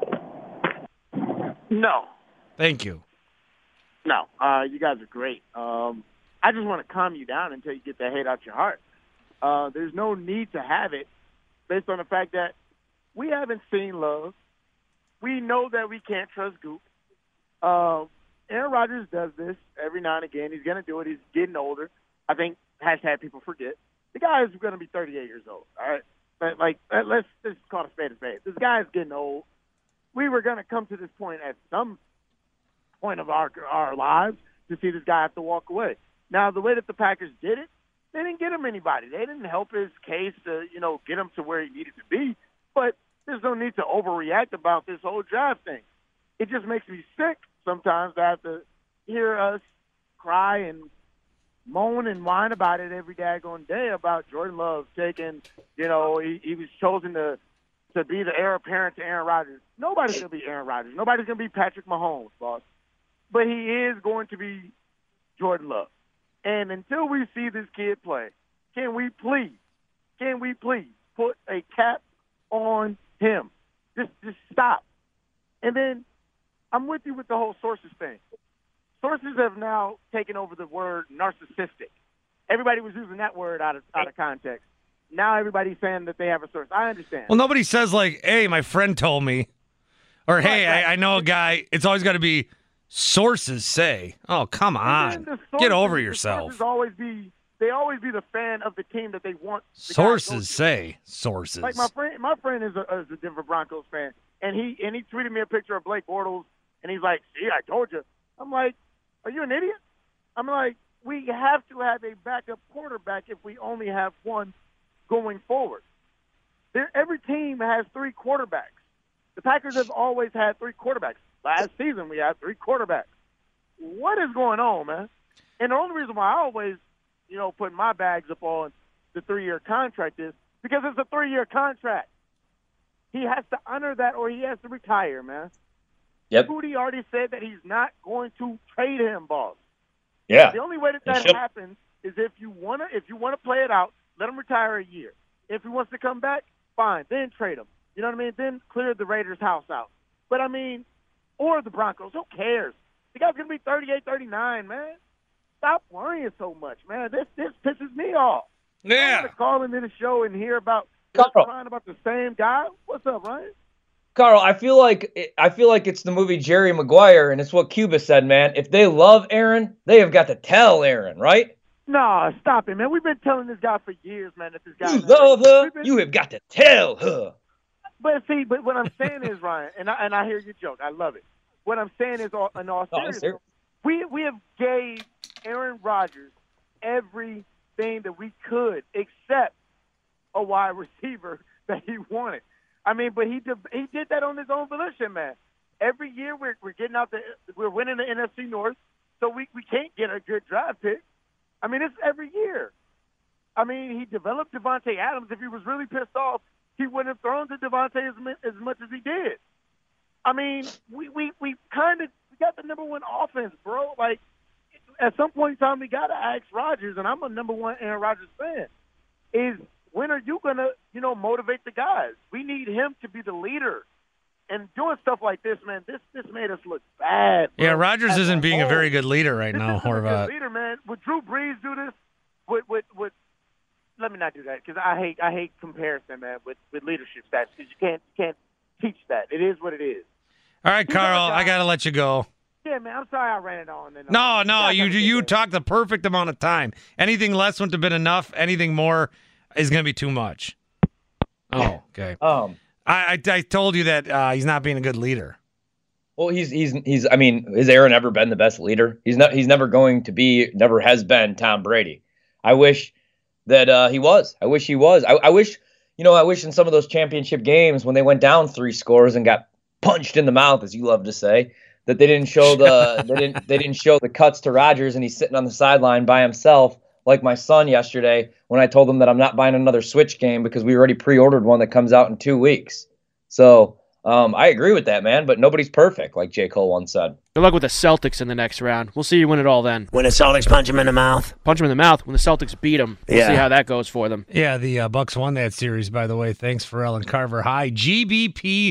S11: No.
S7: Thank you.
S11: No. You guys are great. I just want to calm you down until you get that hate out your heart. There's no need to have it based on the fact that we haven't seen love. We know that we can't trust Goop. Aaron Rodgers does this every now and again. He's going to do it. He's getting older. I think #people forget. The guy is going to be 38 years old, all right? But, let's just call a spade a spade. This guy is getting old. We were going to come to this point at some point of our lives to see this guy have to walk away. Now, the way that the Packers did it, they didn't get him anybody. They didn't help his case to, get him to where he needed to be. But there's no need to overreact about this whole draft thing. It just makes me sick sometimes to have to hear us cry and moan and whine about it every daggone day about Jordan Love taking, he was chosen to be the heir apparent to Aaron Rodgers. Nobody's going to be Aaron Rodgers. Nobody's going to be Patrick Mahomes, boss. But he is going to be Jordan Love. And until we see this kid play, can we please put a cap on him? Just stop. And then I'm with you with the whole sources thing. Sources have now taken over the word narcissistic. Everybody was using that word out of context. Now everybody's saying that they have a source. I understand.
S7: Well, nobody says like, hey, my friend told me. Or, hey, right. I know a guy. It's always got to be sources say. Oh, come on. Get over yourself.
S11: They always be the fan of the team that they want.
S7: Sources say. Sources.
S11: Like my friend is a Denver Broncos fan, and he tweeted me a picture of Blake Bortles, and he's like, see, I told you. I'm like, are you an idiot? I'm like, we have to have a backup quarterback if we only have one going forward. Every team has 3 quarterbacks. The Packers have always had 3 quarterbacks. Last season, we had 3 quarterbacks. What is going on, man? And the only reason why I always, put my bags up on the 3-year contract is because it's a 3-year contract. He has to honor that or he has to retire, man.
S8: Yep.
S11: Rudy already said that he's not going to trade him, boss.
S8: Yeah.
S11: The only way that happens is if you want to play it out, let him retire a year. If he wants to come back, fine, then trade him. You know what I mean? Then clear the Raiders' house out. But, or the Broncos, who cares? The guy's going to be 38, 39, man. Stop worrying so much, man. This pisses me off.
S7: Yeah.
S11: I'm going to call into the show and hear about crying about the same guy. What's up, Ryan?
S8: Carl, I feel like it's the movie Jerry Maguire, and it's what Cuba said, man. If they love Aaron, they have got to tell Aaron, right?
S11: No, stop it, man. We've been telling this guy for years, man, that this guy...
S8: You love her, you have got to tell her.
S11: But what I'm saying is, Ryan, and I hear your joke. I love it. What I'm saying is, in all seriousness, we have gave Aaron Rodgers everything that we could except a wide receiver that he wanted. But he did that on his own volition, man. Every year we're getting out we're winning the NFC North, so we can't get a good draft pick. It's every year. He developed Devontae Adams. If he was really pissed off, he wouldn't have thrown to Devontae as much as he did. We got the number 1 offense, bro. Like, at some point in time, we got to ask Rodgers, and I'm a number 1 Aaron Rodgers fan, is when are you going to, motivate the guys? We need him to be the leader. And doing stuff like this, man, this made us look bad. Bro.
S7: Yeah, Rodgers isn't being a very good leader right now, Horvath.
S11: Good leader, man. Would Drew Brees do this? Would let me not do that because I hate comparison, man, with leadership stats because you can't teach that. It is what it is.
S7: All right, Carl, I got to let you go.
S11: Yeah, man, I'm sorry I ran it on.
S7: No, you talked the perfect amount of time. Anything less wouldn't have been enough. Anything more is going to be too much. Oh, okay. I told you that he's not being a good leader.
S8: Well, he's. Has Aaron ever been the best leader? He's never going to be. Never has been Tom Brady. I wish that he was. I wish he was. I wish in some of those championship games when they went down 3 scores and got punched in the mouth, as you love to say, that they didn't show they didn't show the cuts to Rodgers and he's sitting on the sideline by himself. Like my son yesterday when I told him that I'm not buying another Switch game because we already pre-ordered one that comes out in 2 weeks. So I agree with that, man, but nobody's perfect, like J. Cole once said.
S12: Good luck with the Celtics in the next round. We'll see you win it all then.
S13: When the Celtics punch him in the mouth.
S12: Punch him in the mouth when the Celtics beat them. We'll see how that goes for them.
S7: Yeah, the Bucks won that series, by the way. Thanks, Pharrell and Carver. Hi, GBP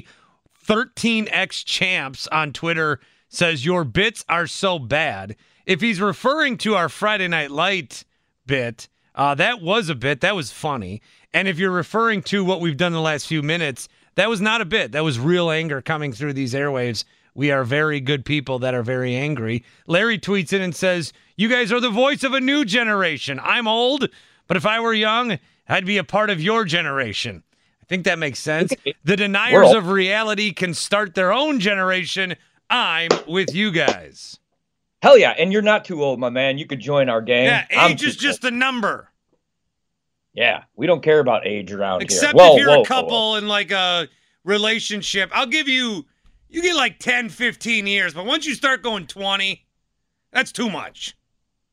S7: 13X Champs on Twitter says, your bits are so bad. If he's referring to our Friday Night Light bit, that was a bit. That was funny. And if you're referring to what we've done the last few minutes, that was not a bit. That was real anger coming through these airwaves. We are very good people that are very angry. Larry tweets in and says, you guys are the voice of a new generation. I'm old, but if I were young, I'd be a part of your generation. I think that makes sense. The deniers of reality can start their own generation. I'm with you guys.
S8: Hell yeah, and you're not too old, my man. You could join our gang.
S7: Yeah, age is just a number.
S8: Yeah, we don't care about age around
S7: Except
S8: here.
S7: if you're a couple in like a relationship. I'll give you get like 10, 15 years, but once you start going 20, that's too much.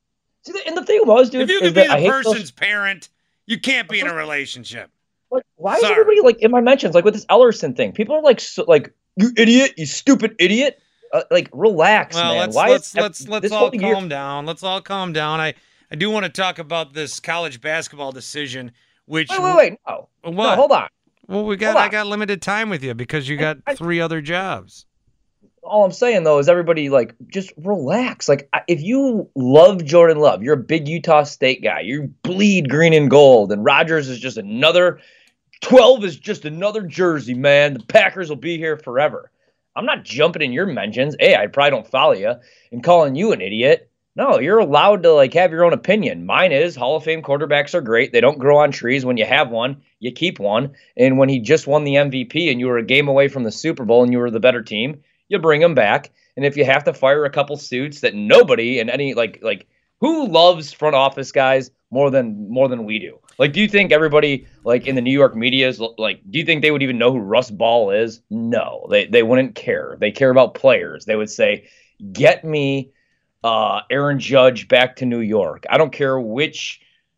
S8: And the thing was, dude,
S7: if you could be the person's parent, you can't be in a relationship.
S8: Like, why is everybody like in my mentions, like with this Ellerson thing? People are like, you idiot, you stupid idiot. Like, relax, man.
S7: Let's all calm down. Let's all calm down. I do want to talk about this college basketball decision. Which
S8: wait, no.
S7: What?
S8: No, hold on.
S7: Well, I got limited time with you because you got 3 other jobs.
S8: All I'm saying, though, is everybody, like, just relax. Like, if you love Jordan Love, you're a big Utah State guy. You bleed green and gold, and Rodgers is just another – 12 is just another jersey, man. The Packers will be here forever. I'm not jumping in your mentions. Hey, I probably don't follow you and calling you an idiot. No, you're allowed to, like, have your own opinion. Mine is Hall of Fame quarterbacks are great. They don't grow on trees. When you have one, you keep one. And when he just won the MVP and you were a game away from the Super Bowl and you were the better team – you bring them back, and if you have to fire a couple suits that nobody in any like who loves front office guys more than we do? Like, do you think everybody like in the New York media is like? Do you think they would even know who Russ Ball is? No, they wouldn't care. They care about players. They would say, "Get me Aaron Judge back to New York." I don't care which.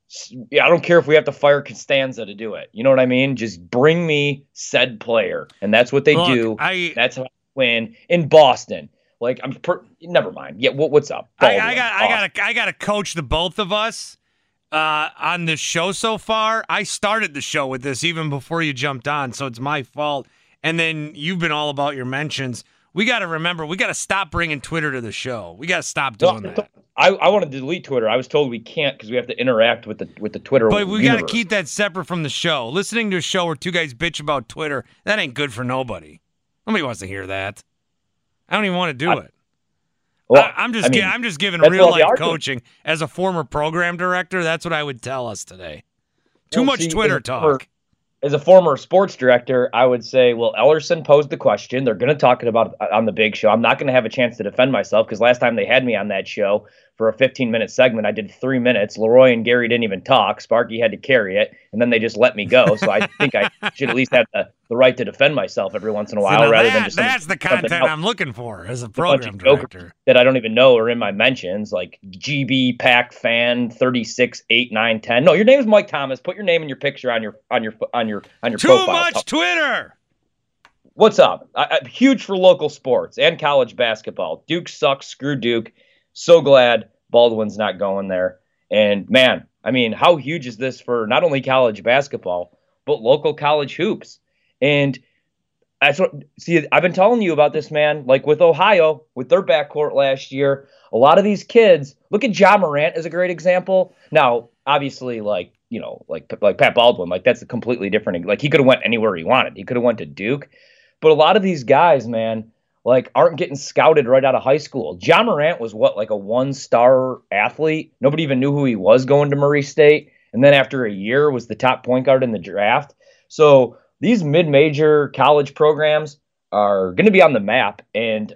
S8: I don't care if we have to fire Costanza to do it. You know what I mean? Just bring me said player, and that's what they do. That's how I win in Boston. Like never mind. Yeah, what's up?
S7: I got to coach the both of us on this show so far. I started the show with this even before you jumped on, so it's my fault. And then you've been all about your mentions. We got to remember, we got to stop bringing Twitter to the show. We got to stop doing that.
S8: I want to delete Twitter. I was told we can't because we have to interact with the Twitter.
S7: But we got to keep that separate from the show. Listening to a show where 2 guys bitch about Twitter, that ain't good for nobody. Nobody wants to hear that. I don't even want to do it. Well, I'm just giving real life coaching as a former program director. That's what I would tell us today. Too much Twitter talk.
S8: As a former sports director, I would say, well, Ellerson posed the question. They're going to talk about it on the big show. I'm not going to have a chance to defend myself because last time they had me on that show for a 15-minute segment, I did 3 minutes. Leroy and Gary didn't even talk. Sparky had to carry it, and then they just let me go. So I think I should at least have the right to defend myself every once in a while rather than just
S7: that's the content I'm looking for as a program director.
S8: That I don't even know are in my mentions, like GB Pack Fan 36 8 9 10. No, your name is Mike Thomas. Put your name and your picture on your profile.
S7: Too much Twitter.
S8: What's up? I'm huge for local sports and college basketball. Duke sucks. Screw Duke. So glad Baldwin's not going there. And man, I mean, how huge is this for not only college basketball but local college hoops? And that's what. See, I've been telling you about this, man. Like with Ohio, with their backcourt last year, a lot of these kids. Look at Ja Morant as a great example. Now, obviously, like Pat Baldwin, like that's a completely different. Like he could have went anywhere he wanted. He could have went to Duke, but a lot of these guys, man, like aren't getting scouted right out of high school. Ja Morant was like a 1-star athlete. Nobody even knew who he was going to Murray State, and then after a year was the top point guard in the draft. So these mid-major college programs are going to be on the map, and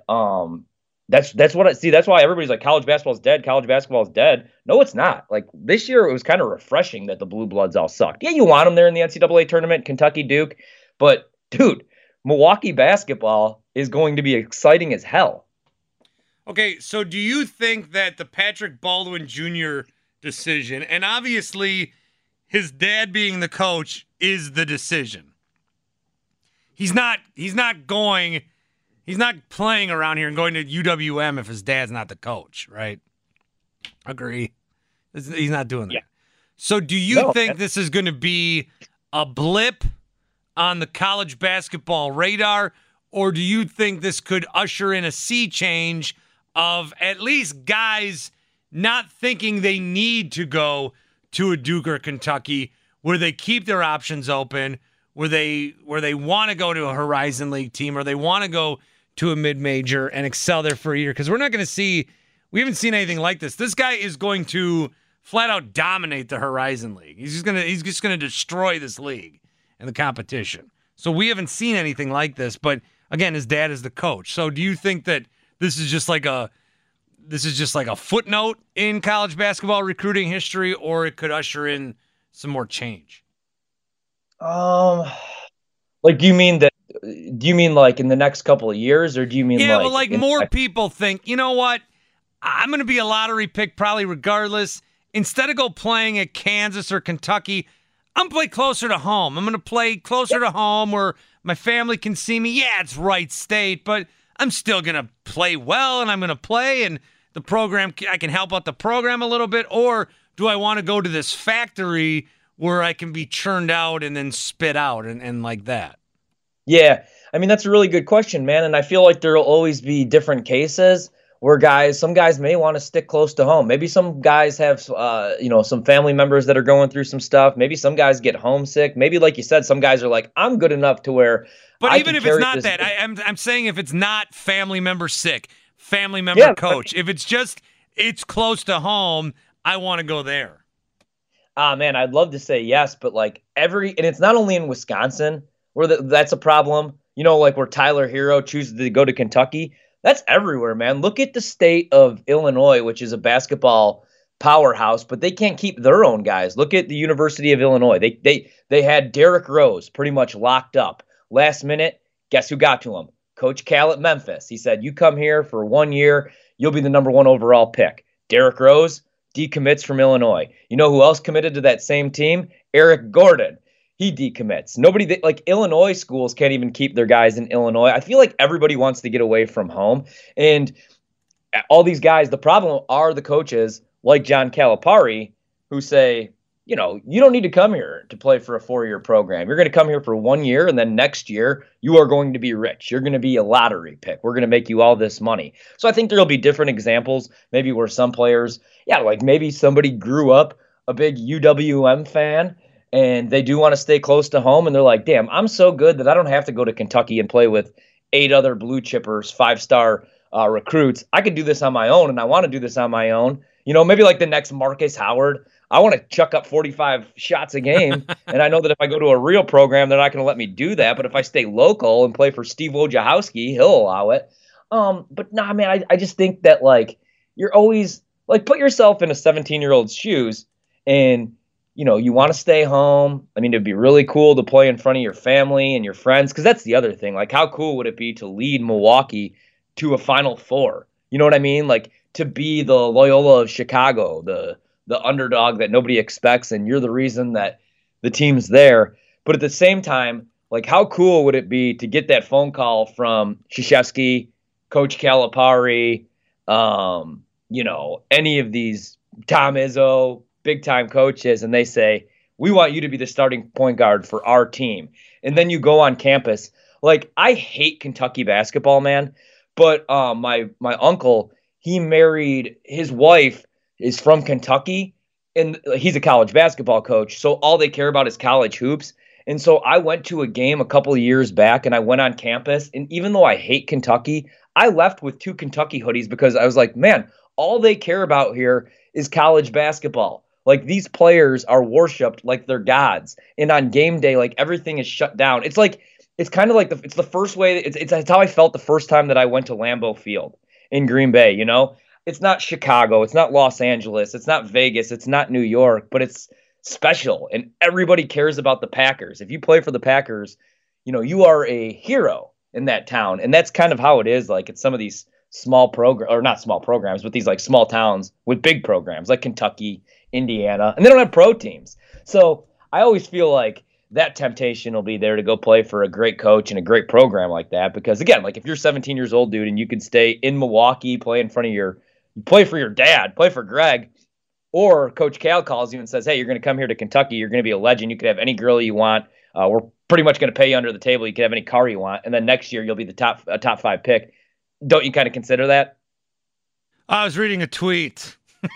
S8: that's what I see. That's why everybody's like, college basketball is dead. College basketball is dead. No, it's not. Like this year, it was kind of refreshing that the Blue Bloods all sucked. Yeah, you want them there in the NCAA tournament, Kentucky, Duke, but dude, Milwaukee basketball is going to be exciting as hell.
S7: Okay, so do you think that the Patrick Baldwin Jr. decision, and obviously his dad being the coach, is the decision? He's not playing around here and going to UWM if his dad's not the coach, right? Agree. He's not doing that. Yeah. So do you think this is going to be a blip on the college basketball radar, or do you think this could usher in a sea change of at least guys not thinking they need to go to a Duke or Kentucky, where they keep their options open, where they want to go to a Horizon League team, or they want to go to a mid-major and excel there for a year? Because we haven't seen anything like this. This guy is going to flat out dominate the Horizon League. He's just gonna destroy this league and the competition. So we haven't seen anything like this. But again, his dad is the coach. So do you think that this is just like a footnote in college basketball recruiting history, or it could usher in some more change?
S8: Like, do you mean like in the next couple of years, or do you mean
S7: more people think, you know what? I'm going to be a lottery pick probably regardless. Instead of go playing at Kansas or Kentucky, I'm going to play closer to home. I'm going to play closer to home where my family can see me. Yeah, it's Wright State, but I'm still going to play well, and I'm going to play, and the program, I can help out the program a little bit, or do I want to go to this factory where I can be churned out and then spit out and like that?
S8: Yeah, I mean, that's a really good question, man, and I feel like there will always be different cases where some guys may want to stick close to home. Maybe some guys have, some family members that are going through some stuff. Maybe some guys get homesick. Maybe, like you said, some guys are like, I'm good enough to where.
S7: But even if it's not that, I'm saying if it's not family member sick, family member coach, if it's just it's close to home, I want to go there.
S8: Man, I'd love to say yes, but and it's not only in Wisconsin where that's a problem. Like where Tyler Hero chooses to go to Kentucky. That's everywhere, man. Look at the state of Illinois, which is a basketball powerhouse, but they can't keep their own guys. Look at the University of Illinois. They had Derrick Rose pretty much locked up. Last minute, guess who got to him? Coach Cal at Memphis. He said, you come here for 1 year, you'll be the number 1 overall pick. Derrick Rose decommits from Illinois. You know who else committed to that same team? Eric Gordon. He decommits. Illinois schools can't even keep their guys in Illinois. I feel like everybody wants to get away from home. And all these guys, the problem are the coaches like John Calipari who say, you don't need to come here to play for a 4-year program. You're going to come here for 1 year, and then next year you are going to be rich. You're going to be a lottery pick. We're going to make you all this money. So I think there'll be different examples, maybe where some players, maybe somebody grew up a big UWM fan, and they do want to stay close to home, and they're like, damn, I'm so good that I don't have to go to Kentucky and play with 8 other blue chippers, 5-star recruits. I could do this on my own, and I want to do this on my own. Maybe like the next Marcus Howard. I want to chuck up 45 shots a game, and I know that if I go to a real program, they're not going to let me do that. But if I stay local and play for Steve Wojciechowski, he'll allow it. But nah, man, I just think that, you're always, put yourself in a 17-year-old's shoes, and you want to stay home. I mean, it'd be really cool to play in front of your family and your friends, because that's the other thing. How cool would it be to lead Milwaukee to a Final Four? You know what I mean? To be the Loyola of Chicago, the underdog that nobody expects, and you're the reason that the team's there. But at the same time, how cool would it be to get that phone call from Krzyzewski, Coach Calipari, any of these Tom Izzo, big-time coaches, and they say, we want you to be the starting point guard for our team. And then you go on campus. I hate Kentucky basketball, man, but my uncle, he married, his wife is from Kentucky, and he's a college basketball coach, so all they care about is college hoops. And so I went to a game a couple of years back, and I went on campus, and even though I hate Kentucky, I left with 2 Kentucky hoodies because I was like, man, all they care about here is college basketball. These players are worshipped like they're gods. And on game day, everything is shut down. It's kind of it's the first way, it's how I felt the first time that I went to Lambeau Field in Green Bay, It's not Chicago, it's not Los Angeles, it's not Vegas, it's not New York, but it's special, and everybody cares about the Packers. If you play for the Packers, you are a hero in that town, and that's kind of how it is. It's some of these small programs, or not small programs, but these small towns with big programs like Kentucky, Indiana, and they don't have pro teams. So I always feel like that temptation will be there to go play for a great coach and a great program like that, because again, if you're 17 years old, dude, and you could stay in Milwaukee, play in front of play for your dad, play for Greg, or Coach Cal calls you and says, hey, you're going to come here to Kentucky. You're going to be a legend. You could have any girl you want. We're pretty much going to pay you under the table. You can have any car you want. And then next year you'll be a top 5 pick. Don't you kind of consider that?
S7: I was reading a tweet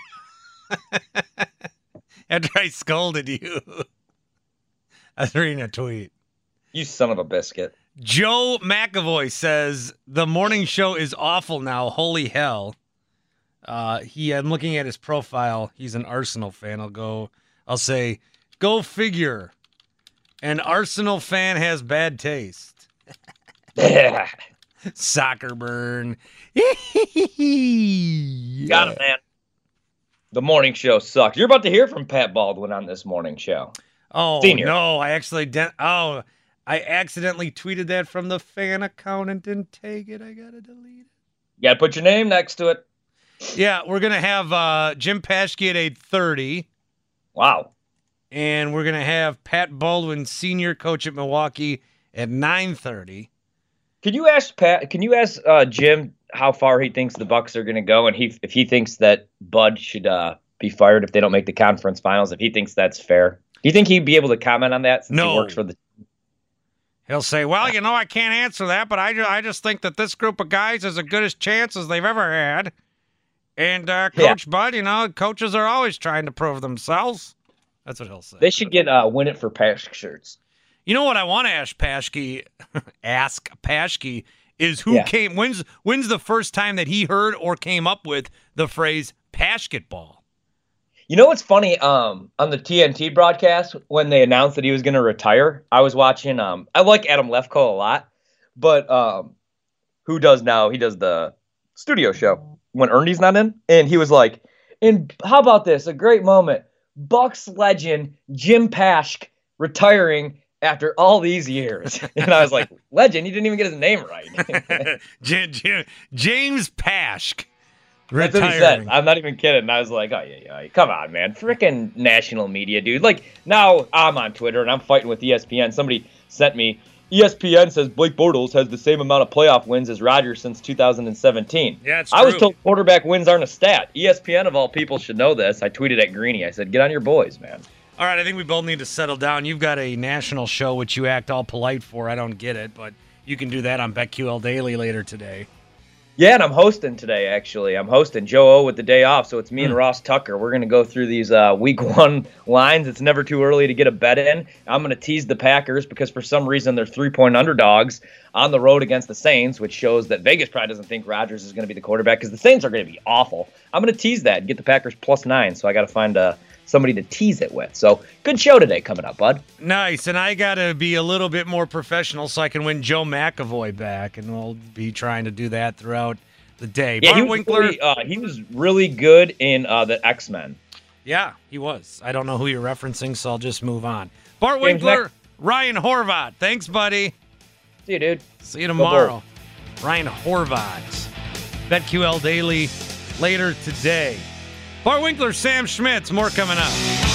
S7: after I scolded you. I was reading a tweet.
S8: You son of a biscuit.
S7: Joe McAvoy says, the morning show is awful now. Holy hell. I'm looking at his profile. He's an Arsenal fan. I'll say, go figure. An Arsenal fan has bad taste. Soccer burn.
S8: Got it, man. The morning show sucks. You're about to hear from Pat Baldwin on this morning show.
S7: Oh,
S8: Senior.
S7: No, I accidentally tweeted that from the fan account and didn't take it. I got to delete it.
S8: You got to put your name next to it.
S7: Yeah, we're going to have Jim Paschke at 8:30.
S8: Wow.
S7: And we're going to have Pat Baldwin, senior coach at Milwaukee, at 9:30.
S8: Can you ask Jim how far he thinks the Bucks are going to go, and if he thinks that Bud should be fired if they don't make the conference finals, if he thinks that's fair? Do you think he'd be able to comment on that since he works for the team?
S7: He'll say, well, I can't answer that, but I just think that this group of guys has as good a chance as they've ever had. And Coach Bud, coaches are always trying to prove themselves. That's what he'll say.
S8: They should get Win It for Paschke shirts.
S7: You know what I want to ask Paschke is when's the first time that he heard or came up with the phrase Paschketball?
S8: You know what's funny? On the TNT broadcast, when they announced that he was going to retire, I was watching. I like Adam Lefkoe a lot, but who does now? He does the studio show when Ernie's not in, and he was like, "And how about this? A great moment. Bucks legend Jim Paschke retiring after all these years." And I was like, legend? He didn't even get his name right.
S7: James Paschke.
S8: That's what he said. I'm not even kidding. And I was like, oh, yeah. Come on, man. Freaking national media, dude. Like, now I'm on Twitter, and I'm fighting with ESPN. Somebody sent me, ESPN says Blake Bortles has the same amount of playoff wins as Rodgers since 2017.
S7: Yeah, it's true.
S8: I was told quarterback wins aren't a stat. ESPN, of all people, should know this. I tweeted at Greeny. I said, get on your boys, man.
S7: All right, I think we both need to settle down. You've got a national show which you act all polite for. I don't get it, but you can do that on BetQL Daily later today.
S8: Yeah, and I'm hosting today, actually. I'm hosting Joe O with the day off, so it's me and Ross Tucker. We're going to go through these week one lines. It's never too early to get a bet in. I'm going to tease the Packers because for some reason they're 3-point underdogs on the road against the Saints, which shows that Vegas probably doesn't think Rodgers is going to be the quarterback because the Saints are going to be awful. I'm going to tease that and get the Packers +9, so I got to find somebody to tease it with. So good show today coming up, bud.
S7: Nice, and I got to be a little bit more professional so I can win Joe McAvoy back, and we'll be trying to do that throughout the day.
S8: Yeah,
S7: Bart Winkler,
S8: he was really good in the X-Men.
S7: Yeah, he was. I don't know who you're referencing, so I'll just move on. Bart Winkler, Ryan Horvat. Thanks, buddy.
S8: See you, dude.
S7: See you tomorrow. Ryan Horvat. BetQL Daily later today. Bart Winkler, Sam Schmitz. More coming up.